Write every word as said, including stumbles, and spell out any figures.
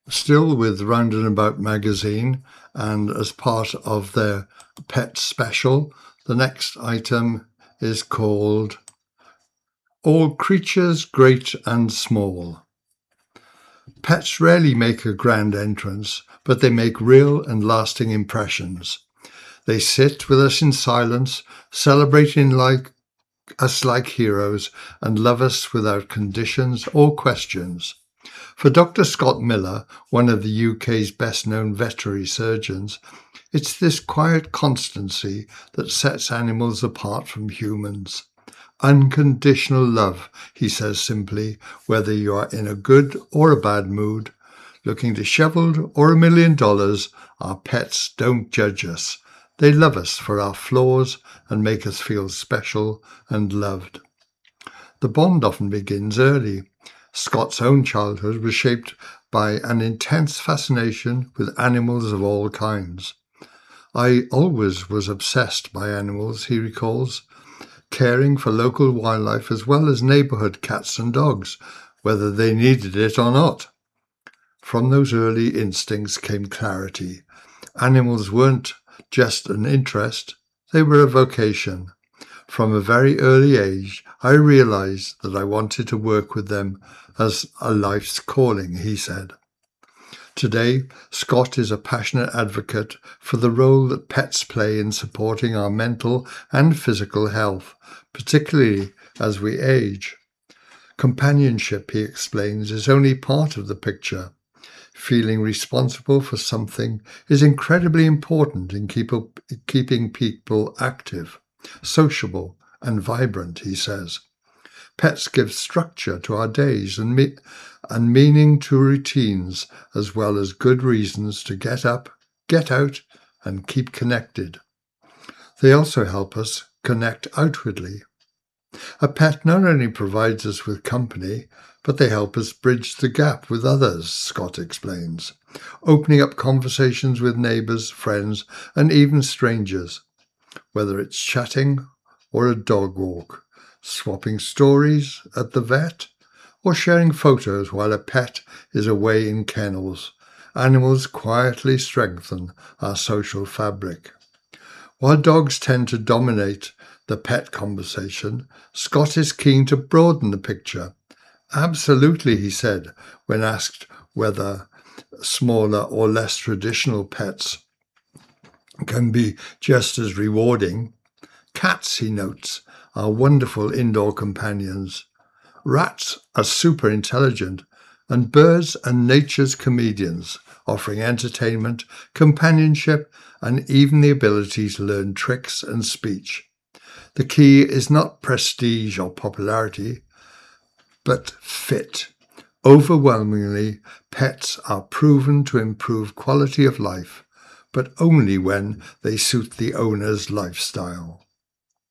Still with Round and About magazine, and as part of their pet special, the next item is called All Creatures Great and Small. Pets rarely make a grand entrance, but they make real and lasting impressions. They sit with us in silence, celebrating like us like heroes, and love us without conditions or questions. For Doctor Scott Miller, one of the U K's best-known veterinary surgeons, it's this quiet constancy that sets animals apart from humans. Unconditional love, he says simply, whether you are in a good or a bad mood, looking dishevelled or a million dollars, our pets don't judge us. They love us for our flaws and make us feel special and loved. The bond often begins early. Scott's own childhood was shaped by an intense fascination with animals of all kinds. I always was obsessed by animals, he recalls, caring for local wildlife as well as neighbourhood cats and dogs, whether they needed it or not. From those early instincts came clarity. Animals weren't just an interest, they were a vocation. From a very early age, I realised that I wanted to work with them as a life's calling, he said. Today, Scott is a passionate advocate for the role that pets play in supporting our mental and physical health, particularly as we age. Companionship, he explains, is only part of the picture. Feeling responsible for something is incredibly important in keep up, keeping people active, sociable, and vibrant, he says. Pets give structure to our days and, me- and meaning to routines, as well as good reasons to get up, get out, and keep connected. They also help us connect outwardly. A pet not only provides us with company, but they help us bridge the gap with others, Scott explains, opening up conversations with neighbours, friends, and even strangers, whether it's chatting or a dog walk, swapping stories at the vet, or sharing photos while a pet is away in kennels. Animals quietly strengthen our social fabric. While dogs tend to dominate the pet conversation, Scott is keen to broaden the picture. Absolutely, he said, when asked whether smaller or less traditional pets can be just as rewarding. Cats, he notes, are wonderful indoor companions. Rats are super intelligent, and birds are nature's comedians, offering entertainment, companionship, and even the ability to learn tricks and speech. The key is not prestige or popularity, but fit. Overwhelmingly, pets are proven to improve quality of life, but only when they suit the owner's lifestyle.